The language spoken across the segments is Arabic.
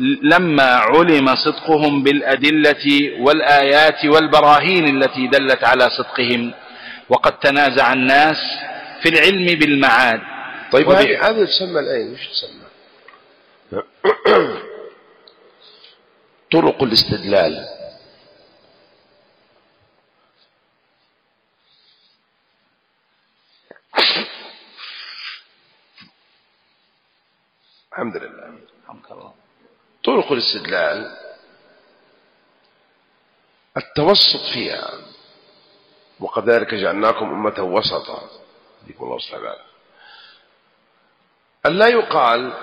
لما علم صدقهم بالأدلة والآيات والبراهين التي دلت على صدقهم، وقد تنازع الناس في العلم بالمعاد. طيب هذا تسمى الآية ايش تسمى؟ طرق الاستدلال. الحمد لله. طرق الاستدلال التوسط فيها، وكذلك جعلناكم أمة وسطا، يقول الله سبحانه، أن لا يقال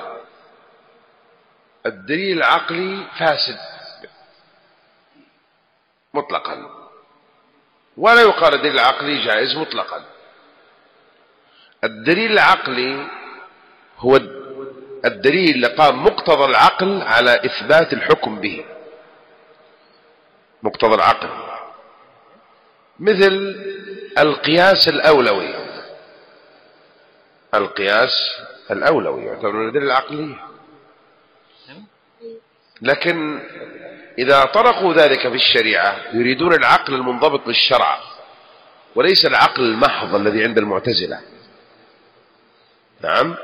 الدليل العقلي فاسد مطلقا، ولا يقال الدليل العقلي جائز مطلقا. الدليل العقلي هو الدليل اللي قام مقتضى العقل على إثبات الحكم به، مقتضى العقل، مثل القياس الأولوي. القياس الأولوي يعتبر من الأدلة العقلية، لكن إذا طرقوا ذلك في الشريعة يريدون العقل المنضبط بالشرع، وليس العقل المحض الذي عند المعتزلة. نعم.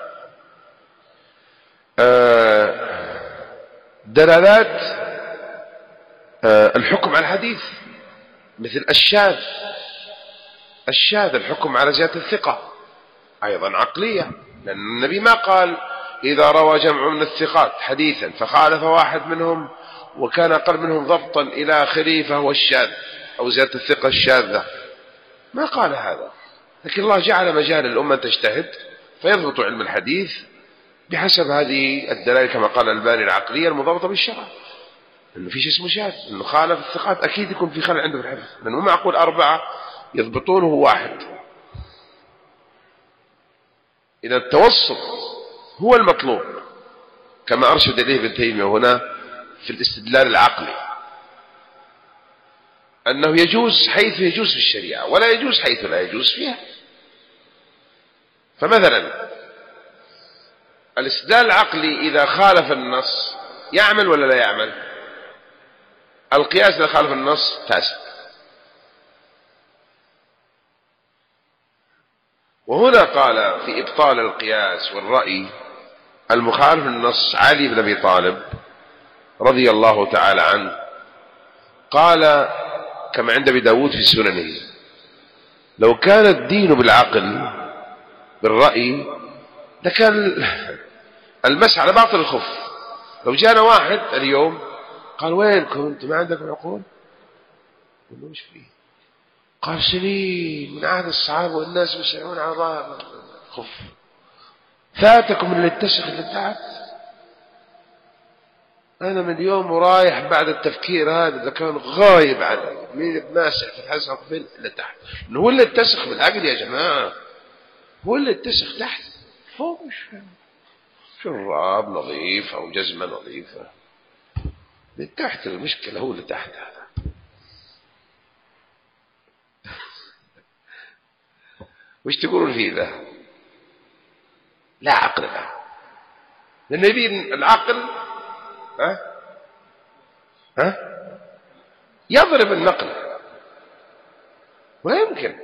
دلالات الحكم على الحديث، مثل الشاذ الحكم على زيادة الثقة، أيضا عقلية، لأن النبي ما قال إذا روى جمع من الثقات حديثا فخالف واحد منهم وكان أقل منهم ضبطا إلى آخره فهو الشاذ أو زيادة الثقة الشاذة، ما قال هذا. لكن الله جعل مجال الأمة تجتهد فيضبط علم الحديث بحسب هذه الدلائل، كما قال الباني العقلية المضبطة بالشرع، إنه فيش اسمه شاذ، إنه خالف الثقات أكيد يكون في خلل عنده في الحفظ، لأنه ما معقول 4 يضبطونه واحد. إذا التوسط هو المطلوب كما أرشد إليه ابن تيمية هنا في الاستدلال العقلي، أنه يجوز حيث يجوز في الشريعة ولا يجوز حيث لا يجوز فيها. فمثلا الاستدلال العقلي إذا خالف النص يعمل ولا لا يعمل؟ القياس إذا خالف النص فاسد. وهنا قال في إبطال القياس والرأي المخالف للنص علي بن أبي طالب رضي الله تعالى عنه قال كما عند أبي داود في سننه: لو كان الدين بالعقل بالرأي لكان المسح على باطل الخف. لو جانا واحد اليوم قال وينكم انتم ما عندكم عقول؟ قلنا مش فيه. قال سنين من عهد الصحابة والناس يسعون على ظاهر الخف، فاتكم اللي اتسخ اللي تحت. أنا من اليوم ورايح بعد التفكير هذا إذا كان غايب عني مين ماسح في الحسن فين اللي تحت، إنه هو اللي اتسخ بالعقل يا جماعة، هو اللي اتسخ تحت، فوق شراب نظيف أو جزمة نظيفة، من تحت المشكلة هو اللي تحت هذا. وش تقولون فيه ذا؟ لا عقل له، لأن يبين العقل يضرب النقل ولا يمكن.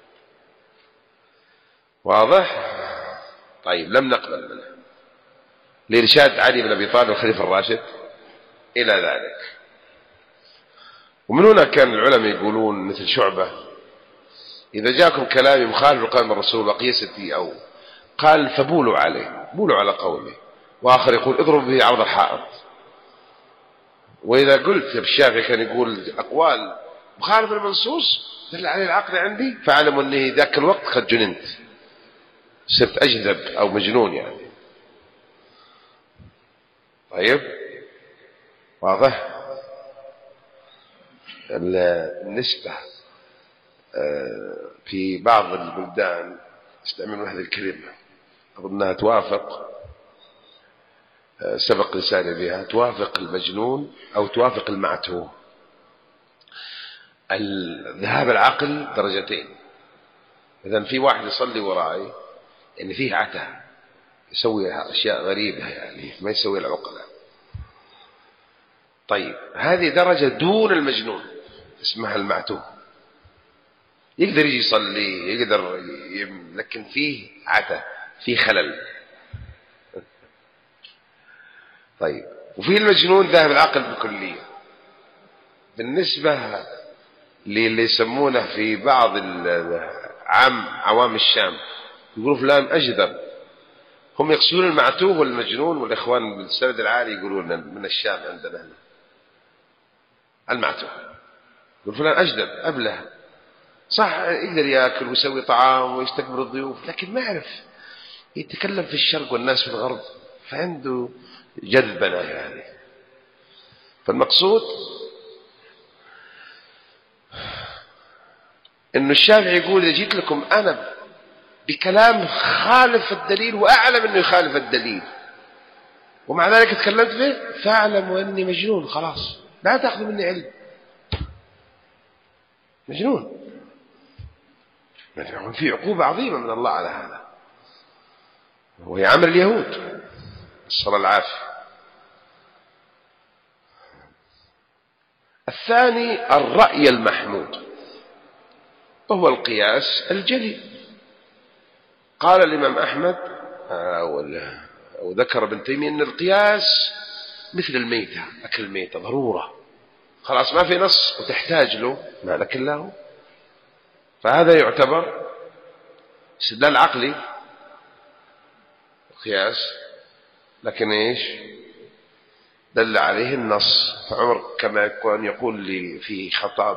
واضح؟ طيب لم نقبل منه لإرشاد علي بن أبي طالب الخليفة الراشد إلى ذلك. ومن هنا كان العلماء يقولون مثل شعبة: إذا جاءكم كلامي مخالف لقول الرسول وقيستي أو قال فبولوا عليه، بولوا على قوله. وآخر يقول اضرب به عرض الحائط. وإذا قلت الشافعي كان يقول أقوال مخالف المنصوص دل عليه العقل عندي فاعلموا أني ذاك الوقت قد جننت، صرت أجذب أو مجنون يعني. طيب واضح؟ النسبة في بعض البلدان يستعملون هذه الكلمة، أظنها توافق، سبق لساني بها، توافق المجنون أو توافق المعتوه. ذهاب العقل درجتين. إذن في واحد يصلي وراي يعني فيه عته، يسوي أشياء غريبة يعني ما يسوي العقلة، طيب هذه درجة دون المجنون اسمها المعتوه، يقدر يجي يصلي يقدر لكن فيه عته، فيه خلل. طيب وفي المجنون ذاهب العقل بكلية. بالنسبة للي يسمونه في بعض عوام الشام يقولوا فلان أجدر، هم يقصدون المعتوه والمجنون، والإخوان بالسند العالي يقولون من الشام عندنا هنا المعتوه، يقول فلان أجدر أبله، صح يقدر يأكل ويسوي طعام ويستقبل الضيوف، لكن ما يعرف يتكلم في الشرق والناس في الغرب، فعنده جذبنا يعني. فالمقصود إنه الشافعي يقول إذا جيت لكم أنا بكلام خالف الدليل وأعلم أنه يخالف الدليل ومع ذلك تكلمت فيه فاعلم أني مجنون، خلاص لا تأخذ مني علم، مجنون. في عقوبة عظيمة من الله على هذا، وهي عمل اليهود نسأل العافية. الثاني الرأي المحمود وهو القياس الجلي. قال الإمام أحمد أو ذكر ابن تيمية أن القياس مثل الميتة، أكل الميتة ضرورة، خلاص ما في نص وتحتاج له ما لكن له، فهذا يعتبر استدلال عقلي القياس، لكن إيش دل عليه النص. فعمر كما يقول لي في خطاب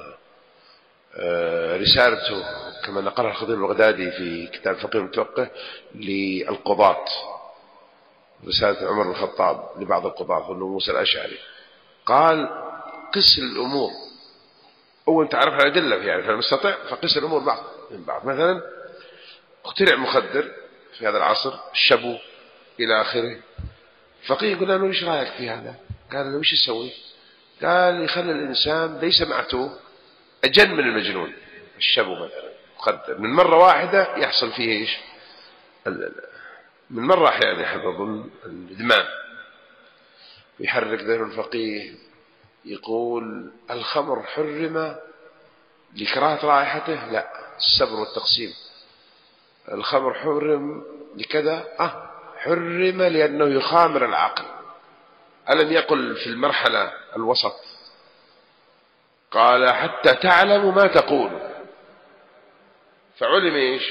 رسالته كما نقلها الخطيب البغدادي في كتاب الفقيه المتفقه للقضاة، رسالة عمر بن الخطاب لبعض القضاة وأنه موسى الأشعري، قال قس الأمور أول تعرف الأدلة يعني فالمستطيع، فقس الأمور بعض من بعض. مثلا اخترع مخدر في هذا العصر الشبو إلى آخره، فقيه قلنا له إيش رأيك في هذا؟ قال له إيش يسوي؟ قال يخلي الإنسان ليس معتوه أجن من المجنون. الشبو مثلا مخدر من مرة واحدة يحصل فيه إيش من مرة أحيانا يحصل الإدمان. يحرك ذهن الفقيه يقول الخمر حرم لكراهة رائحته، لا الصبر والتقسيم. الخمر حرم لكذا حرم لأنه يخامر العقل. ألم يقل في المرحلة الوسط قال حتى تعلم ما تقول، فعلم إيش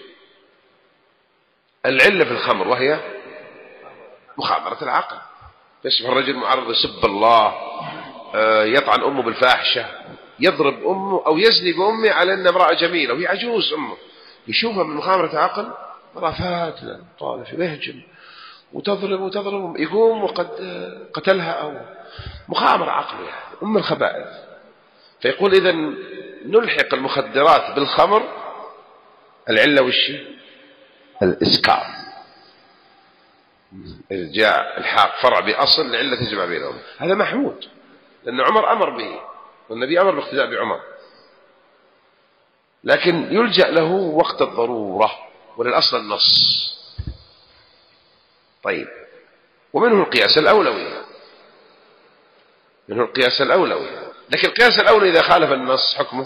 العلة في الخمر وهي مخامرة العقل. يسمع الرجل معرض يسب الله، يطعن أمه بالفاحشة، يضرب أمه أو يزني بأمه على أن امرأة جميلة وهي عجوز أمه، يشوفها من مخامرة العقل رافات طالف يهجم وتضرب يقوم وقد قتلها أو مخامرة عقل يعني أم الخبائث. فيقول إذن نلحق المخدرات بالخمر، العلة والشي الإسكار، جاء الحاق فرع بأصل العلة تجمع بينهم، هذا محمود لأن عمر أمر به والنبي أمر باقتداء بعمر، لكن يلجأ له وقت الضرورة وللأصل النص. طيب ومنه القياس الأولوي، منه القياس الأولوي، لكن القياس الأولوي إذا خالف النص حكمه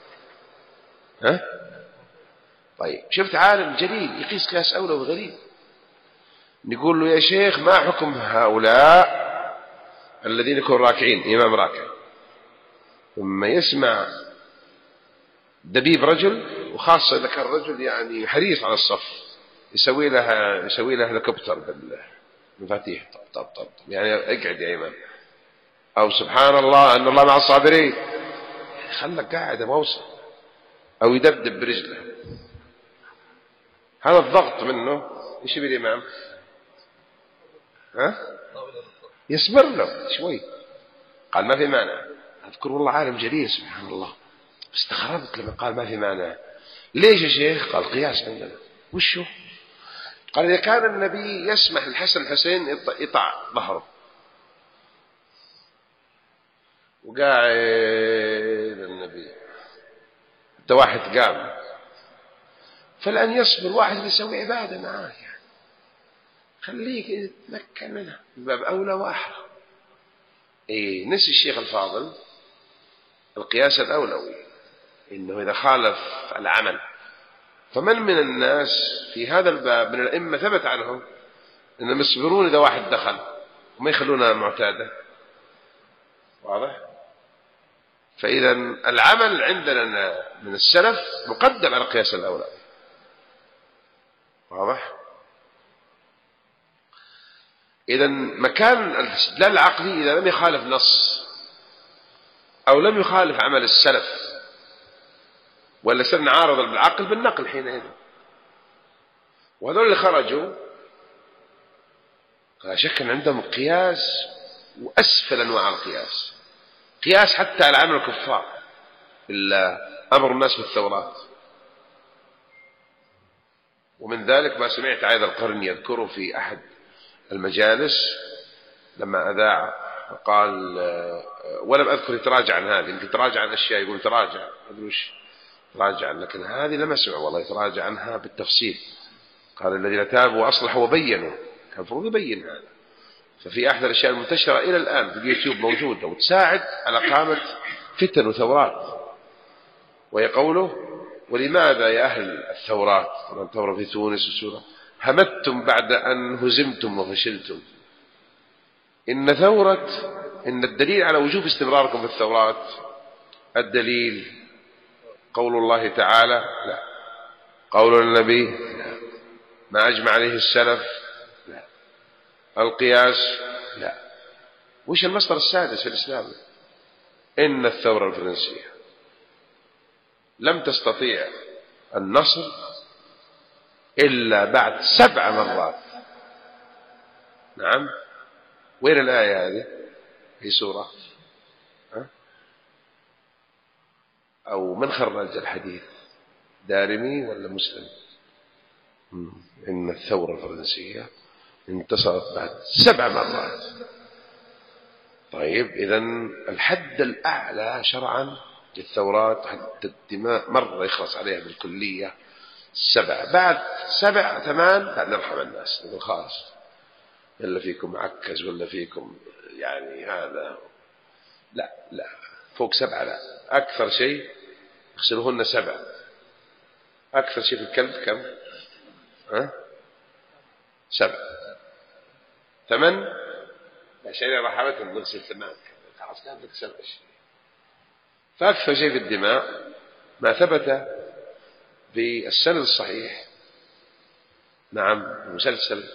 طيب شفت عالم جليل يقيس قياس أولوي غريب، نقول له يا شيخ ما حكم هؤلاء الذين يكونوا راكعين إمام راكع ثم يسمع دبيب رجل، وخاصة إذا كان رجل يعني حريص على الصف يسوي له هليكوبتر بالمفاتيح طب طب طب يعني اقعد يا إمام، أو سبحان الله أن الله مع الصابرين خلك قاعد موصل، أو يدبدب برجله، هذا الضغط منه ايش يبي الإمام يصبر له شوي. قال ما في مانع. أذكر والله عالم جليل سبحان الله استغربت لما قال ما في مانع. ليش يا شيخ؟ قال قياس عندنا. وشو؟ قال إذا كان النبي يسمح للحسن الحسين يطع ظهره وقاعد النبي حتى واحد قام، فالآن يصبر واحد يسوي عبادة معاه يعني خليك يتمكن منها باب أولى وأحرى. نسي الشيخ الفاضل القياس الأولوي، إنه إذا خالف العمل. فمن من الناس في هذا الباب من الأئمة ثبت عنهم إنهم يصبرون إذا واحد دخل وما يخلونها معتادة. واضح؟ فإذا العمل عندنا من السلف مقدم على القياس الأولى. واضح؟ إذا مكان الاستدلال العقلي إذا لم يخالف نص أو لم يخالف عمل السلف ولا صرنا عارضا بالعقل بالنقل حينئذ. وهذول اللي خرجوا لا شك أن عندهم قياس وأسفل أنواع القياس، قياس حتى على عمل الكفار إلا أمر الناس بالثورات. ومن ذلك ما سمعت عايد القرني يذكره في أحد المجالس لما أذاع قال، ولم أذكر يتراجع عن هذه، يمكن يتراجع عن أشياء يقول تراجع ما أدري وش تراجع، لكن هذه لم أسمع والله يتراجع عنها بالتفصيل. قال الذين تابوا وأصلحوا وبينوا، كان المفروض يبين هذا. ففي أحد الأشياء المنتشرة إلى الآن في اليوتيوب موجودة وتساعد على قامة فتن وثورات. وهي قوله ولماذا يا أهل الثورات، طبعا ثورة في تونس وسورة، همتم بعد أن هزمتم وفشلتم. إن الدليل على وجوب استمراركم في الثورات، الدليل قول الله تعالى لا، قول النبي لا، ما أجمع عليه السلف لا، القياس لا. وش المصدر السادس في الإسلام؟ إن الثورة الفرنسية لم تستطيع النصر إلا بعد 7 مرات. نعم. وين الآية هذه؟ في سورة أو من خرج الحديث، دارمي ولا مسلم؟ إن الثورة الفرنسية انتصرت بعد 7 مرات. طيب إذن الحد الأعلى شرعا للثورات حتى الدماء مرة يخلص عليها بالكلية 7، بعد 7 8 بعد نرحم الناس نقول خلاص ولا فيكم عكز ولا فيكم يعني هذا لا فوق 7 لا، أكثر شيء يغسلوهن 7، أكثر شيء في الكلب كم؟ 7 8 عشان رحمتهم نغسل 8 خلاص كانت 7 شيء. فأكثر شيء في الدماء ما ثبت بالسند الصحيح، نعم مسلسل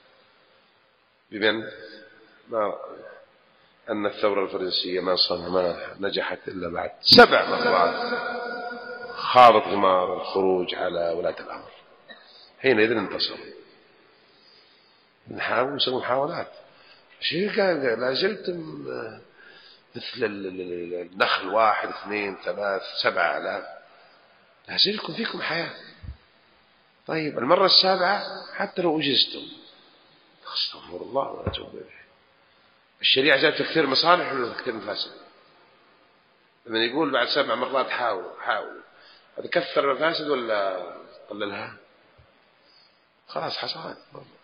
بمن ما أن الثورة الفرنسية ما نجحت إلا بعد 7 مرات خاضت غمار الخروج على ولاة الأمر. حينئذ انتصروا. نحاول نسوي محاولات. شيء لا زلتم مثل النخل 1 2 3 7 لا زلكم فيكم حياة. طيب المرة 7 حتى لو أجزتم استغفر الله وأتوب إليه. الشريعة جاءت تكثير مصالح ولا تكثير مفاسد؟ لما يقول بعد 7 مرات حاول هذا كثر المفاسد ولا قللها؟ خلاص حصلت.